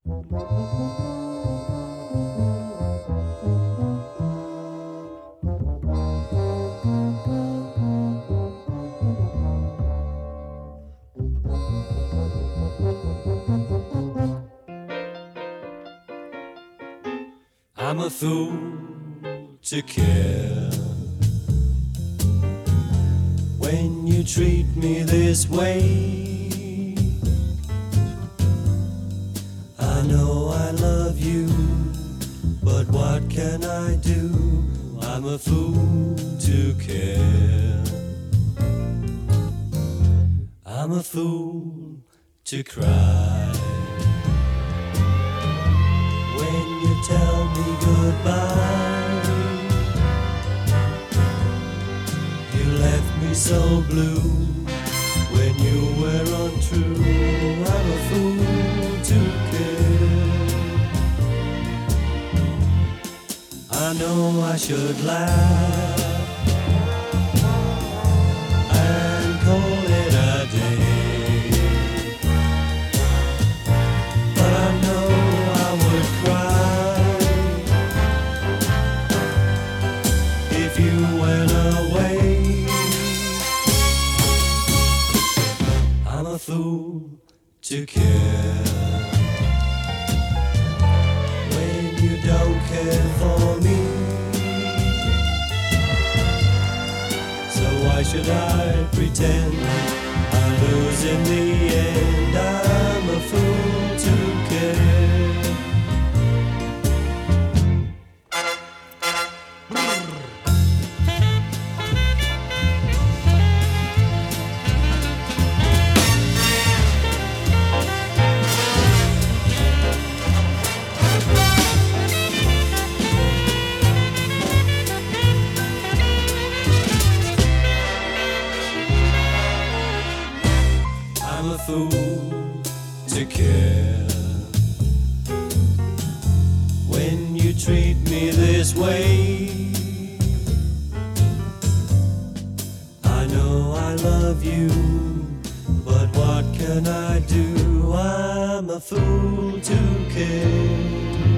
I'm a fool to care when you treat me this way. I know I love you, but what can I do? I'm a fool to care. I'm a fool to cry when you tell me goodbye. You left me so blue when you were untrue. I'm a fool to care. I know I should laugh and call it a day, but I know I would cry if you went away. I'm a fool to care when you don't care for me. So why should I pretend I lose in the end? I'm a fool to care. I'm a fool to care when you treat me this way. I know I love you, but what can I do? I'm a fool to care.